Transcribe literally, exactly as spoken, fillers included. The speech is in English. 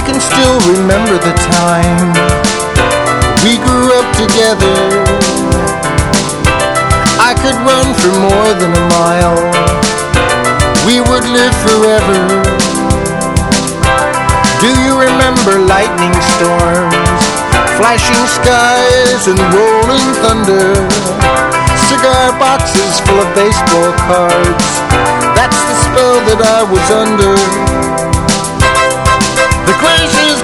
can still remember the time we grew up together. I could run for more than a mile. We would live forever. Do you remember lightning storms, flashing skies and rolling thunder, cigar boxes full of baseball cards? That's the spell that I was under. The gracious